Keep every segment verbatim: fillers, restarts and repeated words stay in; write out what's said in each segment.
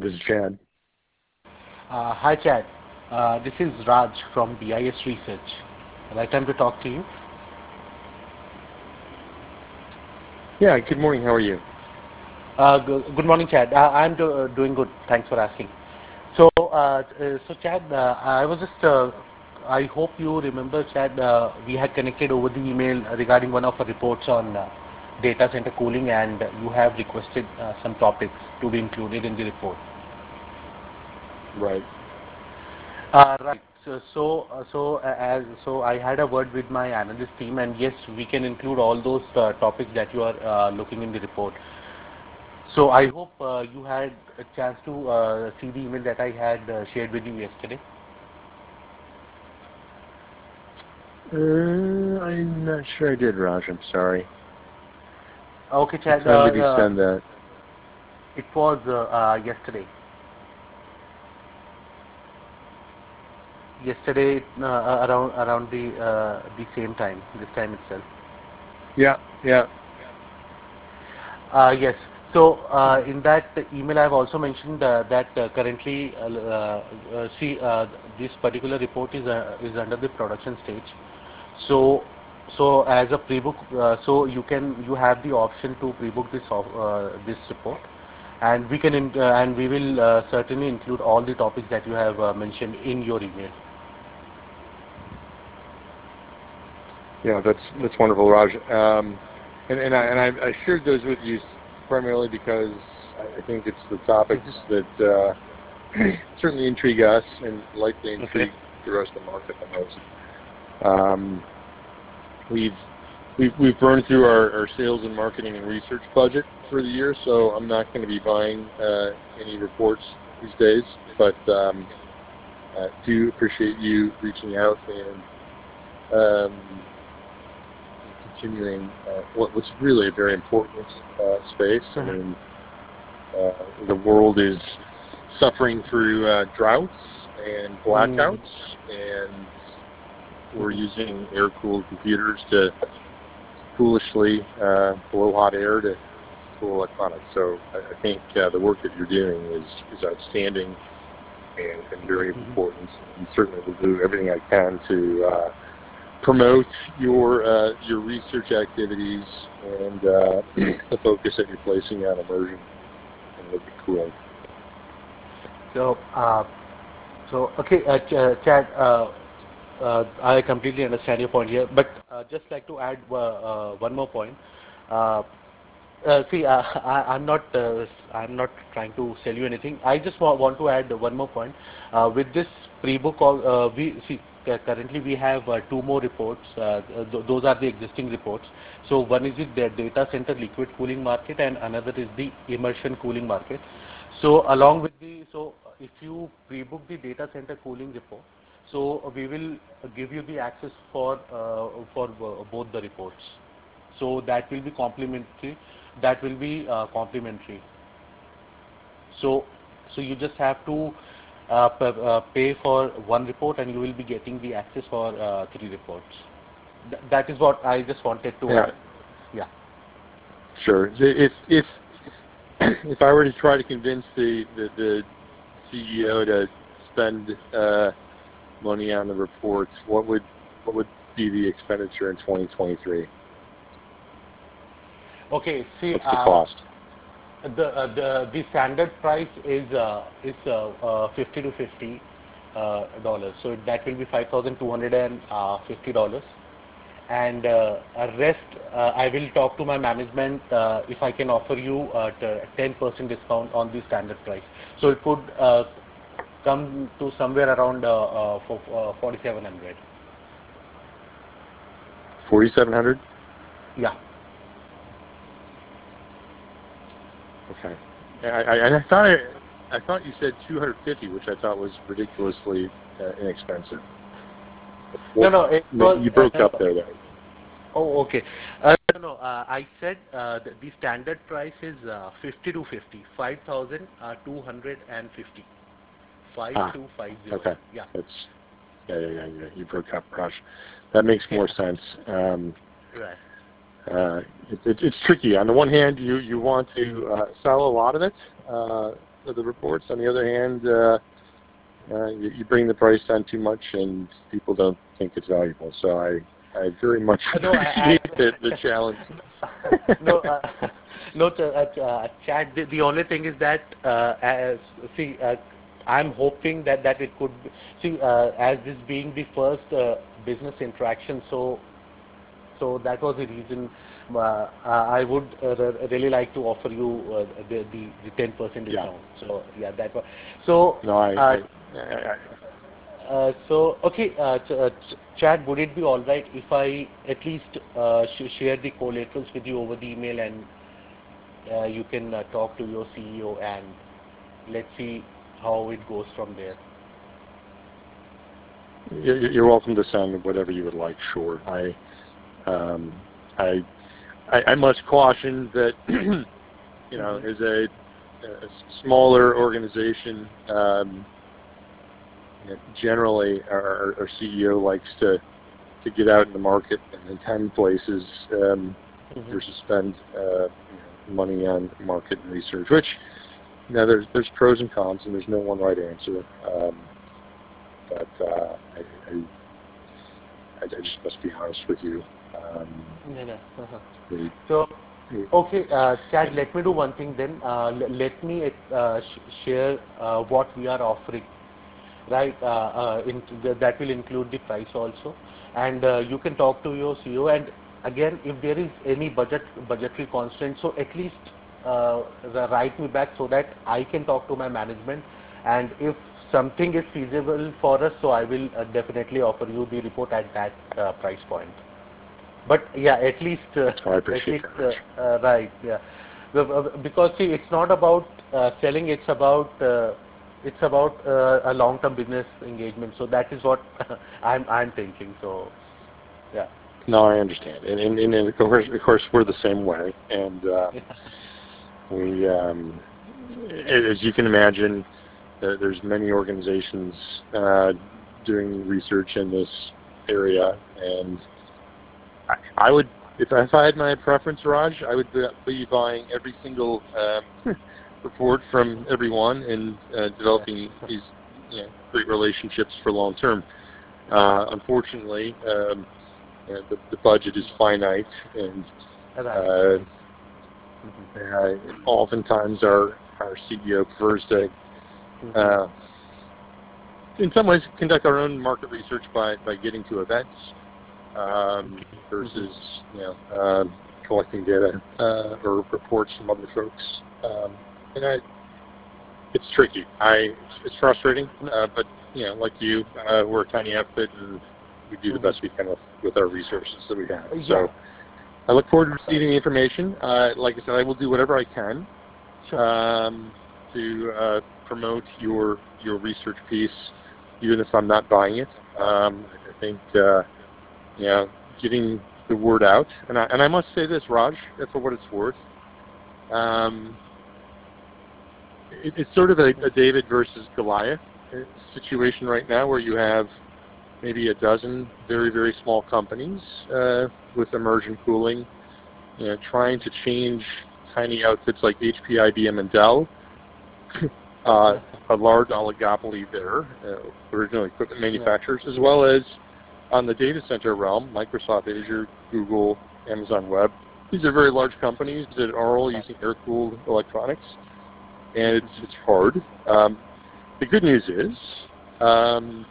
This is Chad. Uh, hi Chad, uh, this is Raj from B I S Research. Right time to talk to you. Yeah, good morning. How are you? Uh, g- good morning, Chad. Uh, I'm do- uh, doing good. Thanks for asking. So, uh, uh, so Chad, uh, I was just. Uh, I hope you remember, Chad. Uh, we had connected over the email regarding one of our reports on uh, data center cooling, and you have requested uh, some topics to be included in the report. Right. Uh, right. So, so, uh, so uh, as so, I had a word with my analyst team, and yes, we can include all those uh, topics that you are uh, looking in the report. So, I hope uh, you had a chance to uh, see the email that I had uh, shared with you yesterday. Uh, I'm not sure I did, Raj. I'm sorry. Okay, What Chad. Uh, time did you uh, send that? it was uh, uh, yesterday. Yesterday, uh, uh, around around the uh, the same time, this time itself. Yeah, yeah. Uh, yes. So uh, in that email, I have also mentioned uh, that uh, currently, uh, uh, uh, see, uh, this particular report is uh, is under the production stage. So, so as a pre-book, uh, so you can you have the option to pre-book this of, uh, this report, and we can in, uh, and we will uh, certainly include all the topics that you have uh, mentioned in your email. Yeah, that's that's wonderful, Raj. Um, and and I and I, I shared those with you primarily because I, I think it's the topics that uh, certainly intrigue us and likely Okay. intrigue the rest of the market the most. Um, we've we've we've burned through our, our sales and marketing and research budget for the year, so I'm not going to be buying uh, any reports these days. But um, uh, do appreciate you reaching out and um, continuing uh, what, what's really a very important uh, space. I Mhm. mean, uh, the world is suffering through uh, droughts and Mm, blackouts, and we're mhm. using air-cooled computers to foolishly uh, blow hot air to, to cool electronics. So I, I think uh, the work that you're doing is is outstanding and, and very important. And certainly will do everything I can to uh, promote your uh, your research activities and uh, the focus that you're placing on immersion and liquid cooling. So, uh, so okay, uh, Ch- uh, Chad. Uh, Uh, I completely understand your point here, but uh, just like to add uh, uh, one more point. Uh, uh, see, uh, I, I'm not uh, s- I'm not trying to sell you anything. I just wa- want to add one more point. Uh, with this pre-book, all uh, we see cu- currently we have uh, two more reports. Uh, th- those are the existing reports. So one is the data center liquid cooling market, and another is the immersion cooling market. So along with the so if you pre-book the data center cooling report. So uh, we will give you the access for uh, for uh, both the reports. So that will be complementary. That will be uh, complementary. So so you just have to uh, p- uh, pay for one report, and you will be getting the access for uh, three reports. Th- that is what I just wanted to Yeah, add. Yeah. sure. If if if I were to try to convince the the, the C E O to spend uh, money on the reports, what would what would be the expenditure in twenty twenty-three? Okay. See. What's the Uh, cost? The uh, the the standard price is uh, is uh, uh, fifty to fifty uh, dollars. So that will be five thousand two hundred and uh, fifty dollars. And uh, uh, rest, uh, I will talk to my management uh, if I can offer you uh, ten percent discount on the standard price. So it would uh, come to somewhere around uh, uh, for uh, forty-seven hundred. Forty-seven hundred. Yeah. Okay. I, I, and I thought I, I thought you said two hundred fifty, which I thought was ridiculously uh, inexpensive. No, What, no, it was. you Uh, broke up there, though. Oh, okay. Uh, no, no. Uh, I said uh, the, the standard price is uh, fifty to fifty, five thousand uh, two hundred and fifty, five Ah, two five zero. okay. Yeah. That's yeah, yeah, yeah, yeah. You broke up, Raj. That makes more Yeah. sense. Um, Right. uh, it, it, it's tricky. On the one hand, you you want to uh, sell a lot of it, uh, of the reports. On the other hand, uh, uh, you, you bring the price down too much, and people don't think it's valuable. So I, I very much No, I, appreciate I the, the challenge. no, uh, no, uh, uh, Chad. The, the only thing is that uh, as see, uh, I'm hoping that that it could be, see uh, as this being the first uh, business interaction. So, so that was the reason. Uh, uh, I would uh, re- really like to offer you uh, the the the ten percent Yeah. discount. So yeah, that was. So. No, I. Uh, I, I, I Uh, so, okay, uh, Ch- uh, Ch- Chad, would it be all right if I at least uh, sh- share the collaterals with you over the email, and uh, you can uh, talk to your C E O, and let's see how it goes from there? You're you're welcome to send whatever you would like. Sure. I, um, I, I, I must caution that, you know, Mm-hmm. as a, a smaller organization, um, you know, generally our, our C E O likes to, to get out in the market and attend places um, Mm-hmm. versus spend uh, you know, money on market and research. Which, you know, there's there's pros and cons, and there's no one right answer. Um, but uh, I, I I just must be honest with you. Um, No, no. Uh-huh. the, So, the, okay, uh, Chad, let me do one thing then. Uh, l- let me uh, sh- share uh, what we are offering, right? Uh, uh, in th- that will include the price also, and uh, you can talk to your C E O. And again, if there is any budget budgetary constraint, so at least uh, r- write me back so that I can talk to my management. And if something is feasible for us, so I will uh, definitely offer you the report at that uh, price point. But yeah, at least uh, oh, I at appreciate least that, Rich. uh, uh, right, yeah. The- uh, because see, it's not about uh, selling, it's about uh, it's about uh, a long-term business engagement. So that is what I'm I'm thinking. So yeah. No, I understand, and and, and of course, of course, we're the same way, and uh, we, um, as you can imagine, uh, there's many organizations uh, doing research in this area, and I, I would, if, if I had my preference, Raj, I would be buying every single um, report from everyone and uh, developing these, you know, great relationships for long term. Uh, unfortunately, um, uh, the, the budget is finite, and Right, uh, right. uh, oftentimes our our C E O prefers to, Mm-hmm. uh, in some ways, conduct our own market research by by getting to events um, Mm-hmm. versus, you know, uh, collecting data uh, or reports from other folks. Um, and I, it's tricky. I it's, it's frustrating, uh, but you know, like you, uh, we're a tiny outfit, and we do the Mm-hmm. best we can with, with our resources that we have. Yeah. So I look forward to receiving the information. Uh, like I said, I will do whatever I can Sure. um, to uh, promote your your research piece, even if I'm not buying it. Um, I think uh, you know, getting the word out, and I and I must say this, Raj, for what it's worth. Um, it, it's sort of a, a David versus Goliath situation right now, where you have maybe a dozen very very small companies uh, with immersion cooling, you know, trying to change tiny outfits like H P, I B M, and Dell. uh, a large oligopoly there, uh, original equipment Yeah. manufacturers, as well as on the data center realm, Microsoft Azure, Google, Amazon Web. These are very large companies that are all using air-cooled electronics, and it's it's hard. Um, the good news is, um,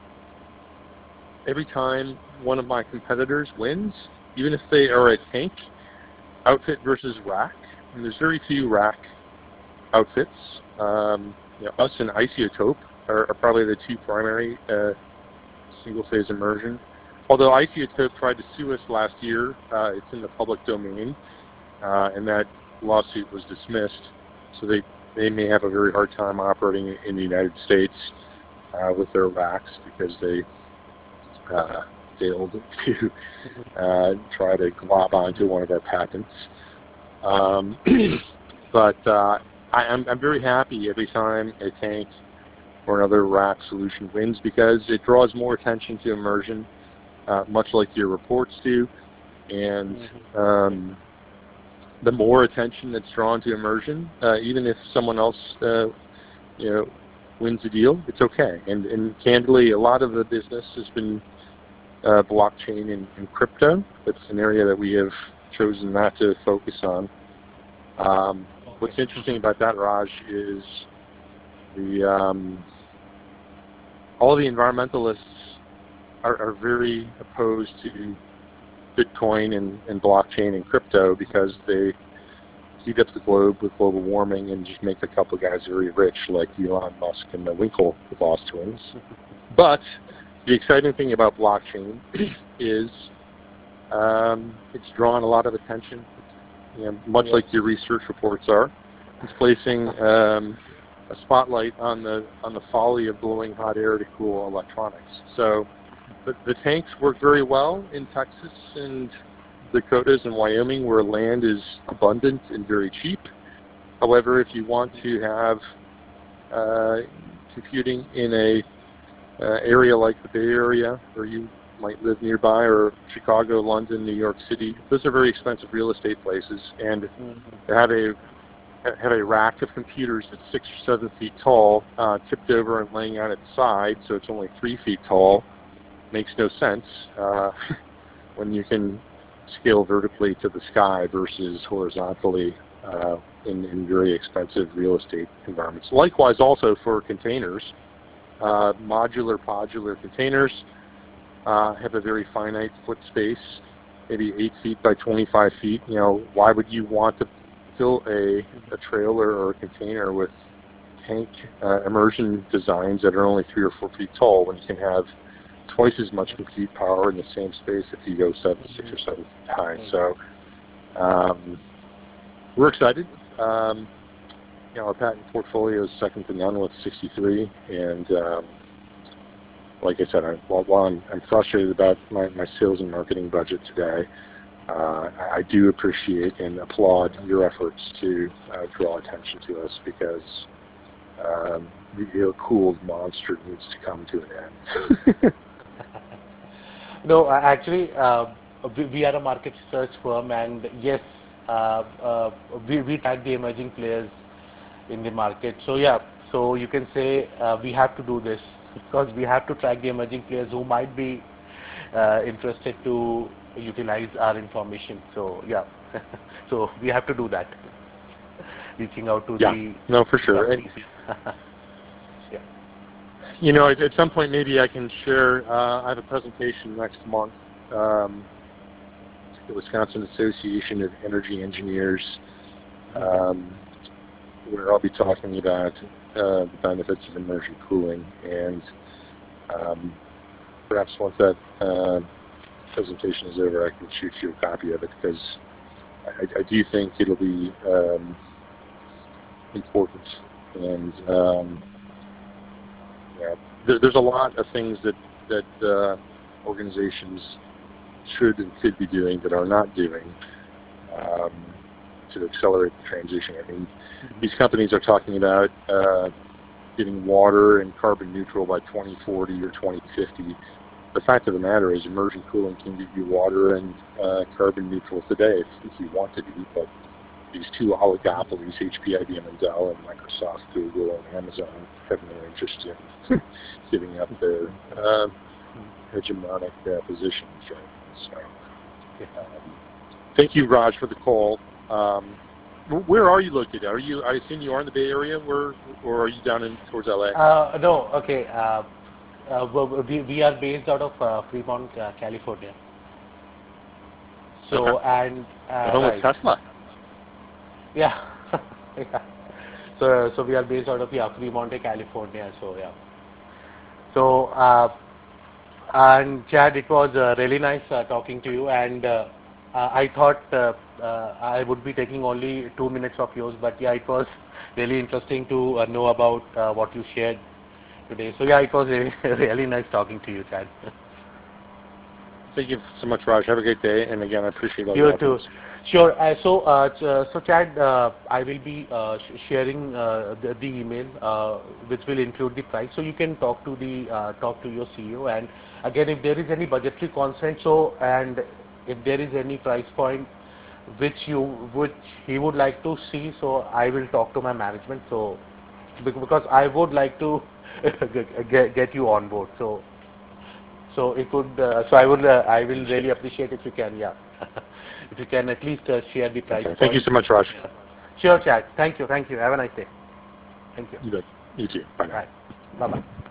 every time one of my competitors wins, even if they are a tank outfit versus rack, and there's very few rack outfits. Um, you know, us and Isotope are, are probably the two primary uh, single-phase immersion. Although Isotope tried to sue us last year, uh, it's in the public domain, uh, and that lawsuit was dismissed. So they they may have a very hard time operating in the United States uh, with their racks because they uh, failed to uh, try to glob onto one of our patents. Um, but uh, I, I'm, I'm very happy every time a tank or another rack solution wins because it draws more attention to immersion, uh, much like your reports do. And Mm-hmm. um, the more attention that's drawn to immersion, uh, even if someone else, uh, you know, wins the deal, it's okay. And, and candidly, a lot of the business has been uh, blockchain and, and crypto. That's an area that we have chosen not to focus on. Um, Okay. what's interesting about that, Raj, is the um, all the environmentalists are, are very opposed to Bitcoin and, and blockchain and crypto because they heat up the globe with global warming and just make a couple of guys very rich like Elon Musk and the Winklevoss twins. But the exciting thing about blockchain is um, it's drawn a lot of attention. It's, you know, much Yes. like your research reports are. It's placing um, a spotlight on the on the folly of blowing hot air to cool electronics. So the, the tanks work very well in Texas and Dakotas and Wyoming, where land is abundant and very cheap. However, if you want to have uh, computing in a uh, area like the Bay Area, where you might live nearby, or Chicago, London, New York City, those are very expensive real estate places, and Mm-hmm. to have a have a rack of computers that's six or seven feet tall, uh, tipped over and laying on its side, so it's only three feet tall, makes no sense uh, when you can scale vertically to the sky versus horizontally uh, in, in very expensive real estate environments. Likewise, also for containers, uh, modular, podular containers uh, have a very finite foot space, maybe eight feet by twenty-five feet. You know, why would you want to fill a, a trailer or a container with tank uh, immersion designs that are only three or four feet tall when you can have twice as much compute power in the same space if you go seven, six or seven feet high? So um, we're excited. Um, you know, our patent portfolio is second to none with sixty-three, and um, like I said, I, while, while I'm, I'm frustrated about my, my sales and marketing budget today, uh, I, I do appreciate and applaud your efforts to uh, draw attention to us, because um, the air-cooled monster needs to come to an end. No, uh, actually, uh, we, we are a market research firm, and yes, uh, uh, we, we track the emerging players in the market. So yeah, so you can say uh, we have to do this because we have to track the emerging players who might be uh, interested to utilize our information. So yeah, so we have to do that, reaching out to Yeah, the no, for sure. And companies. Yeah. you know, at, at some point, maybe I can share. Uh, I have a presentation next month um, to the Wisconsin Association of Energy Engineers, um, where I'll be talking about uh, the benefits of immersion cooling. And um, perhaps once that uh, presentation is over, I can shoot you a copy of it, because I, I do think it'll be um, important. And um, yeah, there, there's a lot of things that that uh, organizations should and could be doing that are not doing um, to accelerate the transition. I mean, these companies are talking about uh, getting water and carbon neutral by twenty forty or twenty fifty. The fact of the matter is, immersion cooling can get you water and uh, carbon neutral today if, if you want to be. But these two oligopolies, H P, I B M, and Dell, and Microsoft, Google, and Amazon, have no interest in giving up their uh, hegemonic uh, positions right now. So, um, thank you, Raj, for the call. Um, where are you located? Are you? I assume you are in the Bay Area, where, or are you down in towards L A? Uh, no, okay. Uh, uh, we, we are based out of uh, Fremont, uh, California. Okay. So, and, The uh, home of right. Tesla. Yeah. Yeah. So, so we are based out of, yeah, Fremont, California. So, yeah. So, uh, and Chad, it was uh, really nice uh, talking to you. And uh, uh, I thought uh, uh, I would be taking only two minutes of yours, but yeah, it was really interesting to uh, know about uh, what you shared today. So, yeah, it was really, really nice talking to you, Chad. Thank you so much, Raj. Have a great day. And again, I appreciate all your You too. efforts. Sure. Uh, so, uh, ch- uh, so Chad, uh, I will be uh, sh- sharing uh, the, the email, uh, which will include the price. So you can talk to the uh, talk to your C E O. And again, if there is any budgetary constraint, so and if there is any price point which you which he would like to see. So I will talk to my management. So bec- because I would like to get, get you on board. So so it would uh, so I would uh, I will Appreciate really it. appreciate if you can, yeah, if you can at least uh, share the price Okay. Thank you point. so much, Raj. Yeah. Sure, Chad. Thank you. Thank you. Have a nice day. Thank you. You bet. You too. Bye now. Bye. Bye bye.